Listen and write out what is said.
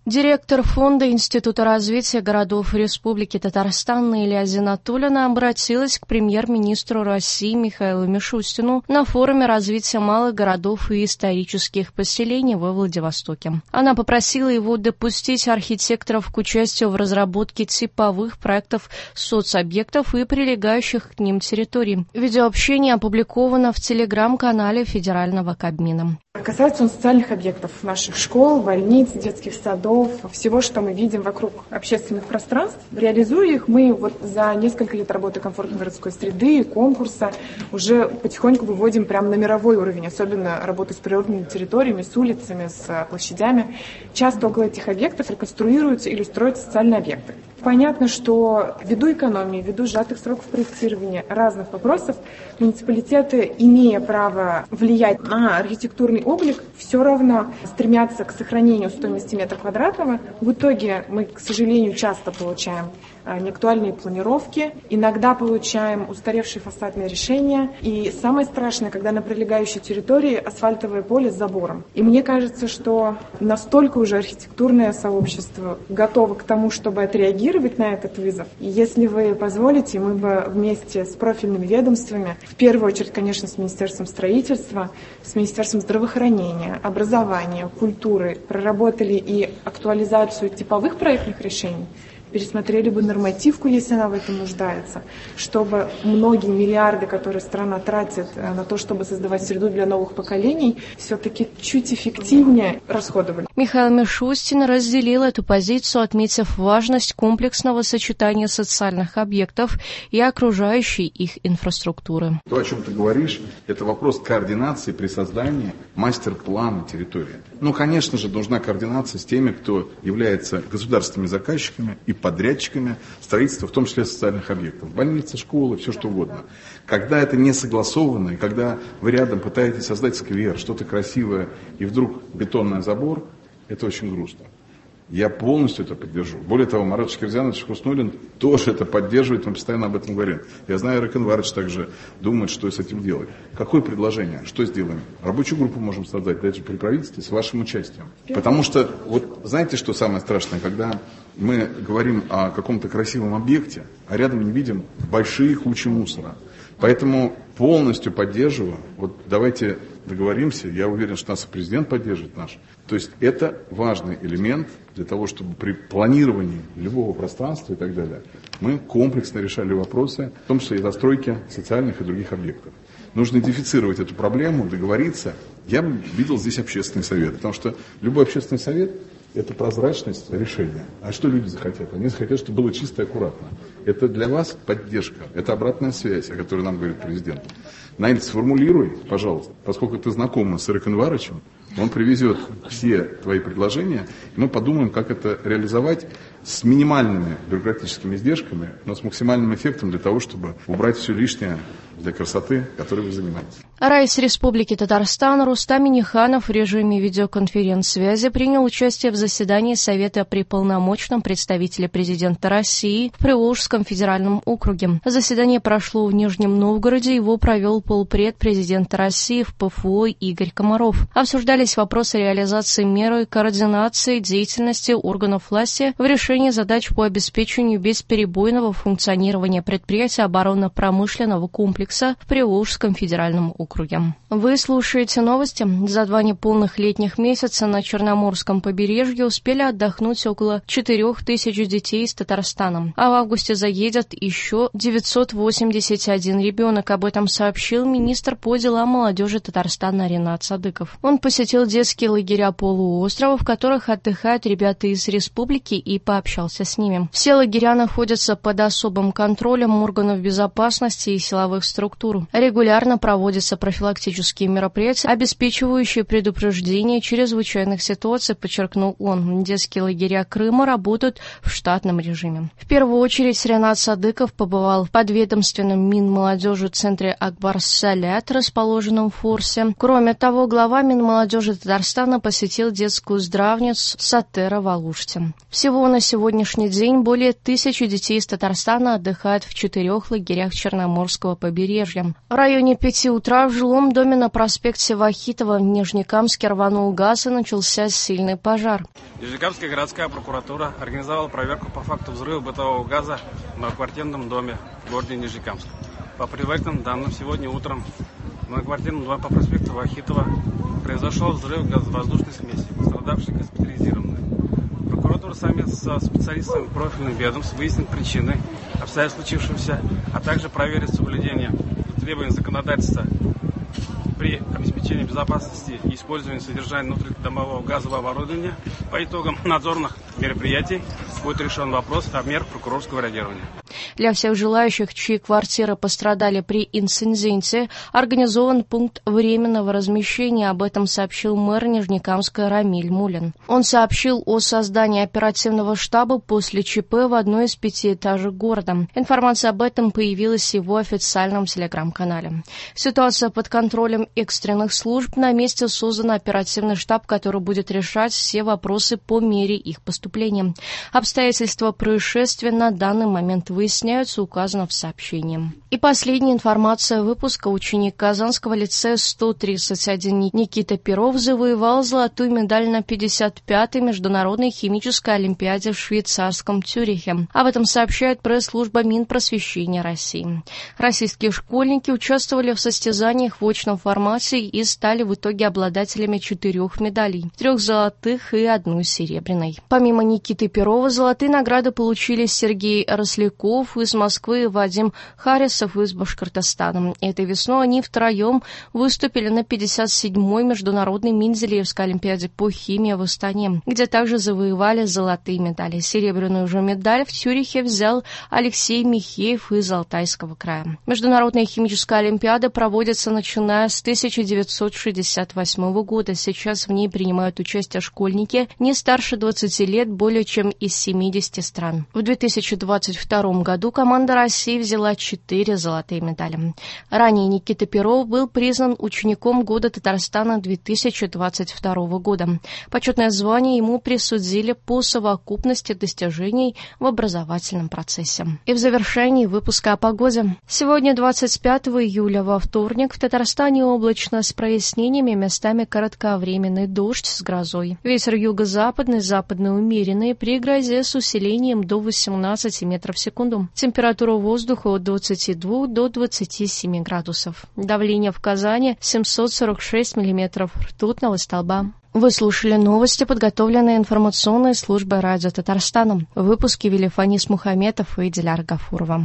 Директор Фонда Института развития городов Республики Татарстан Илья Зинатуллина обратилась к премьер-министру России Михаилу Мишустину на форуме развития малых городов и исторических поселений во Владивостоке. Она попросила его допустить архитекторов к участию в разработке типовых проектов соцобъектов и прилегающих к ним территорий. Видеообщение опубликовано в телеграм-канале Федерального Кабмина. Касается он социальных объектов наших школ, больниц, детских садов, всего, что мы видим вокруг общественных пространств. Реализуя их, мы за несколько лет работы комфортной городской среды и конкурса уже потихоньку выводим прямо на мировой уровень, особенно работу с природными территориями, с улицами, с площадями. Часто около этих объектов реконструируются или строятся социальные объекты. Понятно, что ввиду экономии, ввиду сжатых сроков проектирования разных вопросов, муниципалитеты, имея право влиять на архитектурный облик, все равно стремятся к сохранению стоимости метра квадратного. В итоге мы, к сожалению, часто получаем неактуальные планировки, иногда получаем устаревшие фасадные решения. И самое страшное, когда на прилегающей территории асфальтовое поле с забором. И мне кажется, что настолько уже архитектурное сообщество готово к тому, чтобы отреагировать на этот вызов. И если вы позволите, мы бы вместе с профильными ведомствами, в первую очередь, конечно, с Министерством строительства, с Министерством здравоохранения, образования, культуры, проработали и актуализацию типовых проектных решений, пересмотрели бы нормативку, если она в этом нуждается, чтобы многие миллиарды, которые страна тратит на то, чтобы создавать среду для новых поколений, все-таки чуть эффективнее расходовали. Михаил Мишустин разделил эту позицию, отметив важность комплексного сочетания социальных объектов и окружающей их инфраструктуры. То, о чем ты говоришь, это вопрос координации при создании мастер-плана территории. Конечно же, нужна координация с теми, кто является государственными заказчиками и подрядчиками строительства, в том числе социальных объектов. Больницы, школы, все что угодно. Когда это не согласовано, и когда вы рядом пытаетесь создать сквер, что-то красивое, и вдруг бетонный забор, это очень грустно. Я полностью это поддержу. Более того, Марат Шакирзянович Хуснуллин тоже это поддерживает, он постоянно об этом говорит. Я знаю, Ирак Анварович также думает, что с этим делать. Какое предложение? Что сделаем? Рабочую группу можем создать, даже при правительстве, с вашим участием. Потому что, знаете, что самое страшное, когда мы говорим о каком-то красивом объекте, а рядом не видим большие кучи мусора. Поэтому полностью поддерживаю. Давайте договоримся, я уверен, что нас и президент поддержит наш. То есть это важный элемент для того, чтобы при планировании любого пространства и так далее мы комплексно решали вопросы, в том числе и застройки социальных и других объектов. Нужно идентифицировать эту проблему, договориться. Я бы видел здесь общественный совет, потому что любой общественный совет – это прозрачность решения. А что люди захотят? Они захотят, чтобы было чисто и аккуратно. Это для вас поддержка, это обратная связь, о которой нам говорит президент. Наиль, сформулируй, пожалуйста, поскольку ты знакома с Ираком Анваровичем, он привезет все твои предложения, и мы подумаем, как это реализовать с минимальными бюрократическими издержками, но с максимальным эффектом для того, чтобы убрать все лишнее для красоты, которой вы занимаетесь. Райс Республики Татарстан Рустам Минниханов в режиме видеоконференц-связи принял участие в заседании Совета при полномочном представителе президента России в Приволжском федеральном округе. Заседание прошло в Нижнем Новгороде, его провел полпред президента России в ПФО Игорь Комаров. Обсуждались вопросы реализации мер и координации деятельности органов власти в решении задач по обеспечению бесперебойного функционирования предприятия оборонно-промышленного комплекса в Приволжском федеральном округе. Вы слушаете новости. За 2 неполных летних месяца на Черноморском побережье успели отдохнуть около 4000 детей из Татарстана. А в августе заедет еще 981 ребенок. Об этом сообщил министр по делам молодежи Татарстана Ринат Садыков. Он посетил детские лагеря полуострова, в которых отдыхают ребята из республики, и пообщался с ними. Все лагеря находятся под особым контролем органов безопасности и силовых структур. Регулярно проводятся профилактические мероприятия, обеспечивающие предупреждение чрезвычайных ситуаций, подчеркнул он. Детские лагеря Крыма работают в штатном режиме. В первую очередь Ринат Садыков побывал в подведомственном Минмолодежи центре Акбар Салят, расположенном в Форсе. Кроме того, глава Минмолодежи молодежи Татарстана посетил детскую здравницу Сатера в Алуште. Всего на сегодняшний день более 1000 детей из Татарстана отдыхают в 4 лагерях Черноморского побережья. В районе 5 утра в жилом доме на проспекте Вахитова в Нижнекамске рванул газ и начался сильный пожар. Нижнекамская городская прокуратура организовала проверку по факту взрыва бытового газа в многоквартирном доме в городе Нижнекамск. По предварительным данным, сегодня утром в многоквартирном доме по проспекту Вахитова произошел взрыв газовоздушной смеси, пострадавшие госпитализированы. Прокуратура совместно со специалистами профильных ведомств выяснит причины обстоятельств случившегося, а также проверит соблюдение требований законодательства при обеспечении безопасности и использовании содержания внутридомового газового оборудования. По итогам надзорных мероприятий будет решен вопрос о мерах прокурорского реагирования. Для всех желающих, чьи квартиры пострадали при инциденте, организован пункт временного размещения. Об этом сообщил мэр Нижнекамска Рамиль Мулин. Он сообщил о создании оперативного штаба после ЧП в одной из 5-этажек города. Информация об этом появилась в его официальном телеграм-канале. Ситуация под контролем экстренных служб. На месте создан оперативный штаб, который будет решать все вопросы по мере их поступления. Обстоятельства происшествия на данный момент выясняются, указано в сообщении. И последняя информация выпуска. Ученик Казанского лицея 131 Никита Перов завоевал золотую медаль на 55-й международной химической олимпиаде в швейцарском Цюрихе. Об этом сообщает пресс-служба Минпросвещения России. Российские школьники участвовали в состязаниях в очном формате и стали в итоге обладателями 4 медалей, 3 золотых и 1 серебряной. Помимо Никиты Перова, золотые награды получили Сергей Росляков из Москвы и Вадим Харисов из Башкортостана. Этой весной они втроем выступили на 57-й международной Менделеевской олимпиаде по химии в Астане, где также завоевали золотые медали. Серебряную же медаль в Цюрихе взял Алексей Михеев из Алтайского края. Международная химическая олимпиада проводится начиная с 1968 года. Сейчас в ней принимают участие школьники не старше 20 лет более чем из 70 стран. В 2022 году команда России взяла 4 золотые медали. Ранее Никита Перов был признан учеником года Татарстана 2022 года. Почетное звание ему присудили по совокупности достижений в образовательном процессе. И в завершении выпуска о погоде. Сегодня, 25 июля, во вторник, в Татарстане облачно с прояснениями, местами кратковременный дождь с грозой. Ветер юго-западный, западный умеренный, при грозе с усилением до 18 метров в секунду. Температура воздуха от 22 до 27 градусов. Давление в Казани 746 миллиметров ртутного столба. Вы слушали новости, подготовленные информационной службой радио Татарстана. В выпуске вели Фанис Мухаметов и Диляра Гафурова.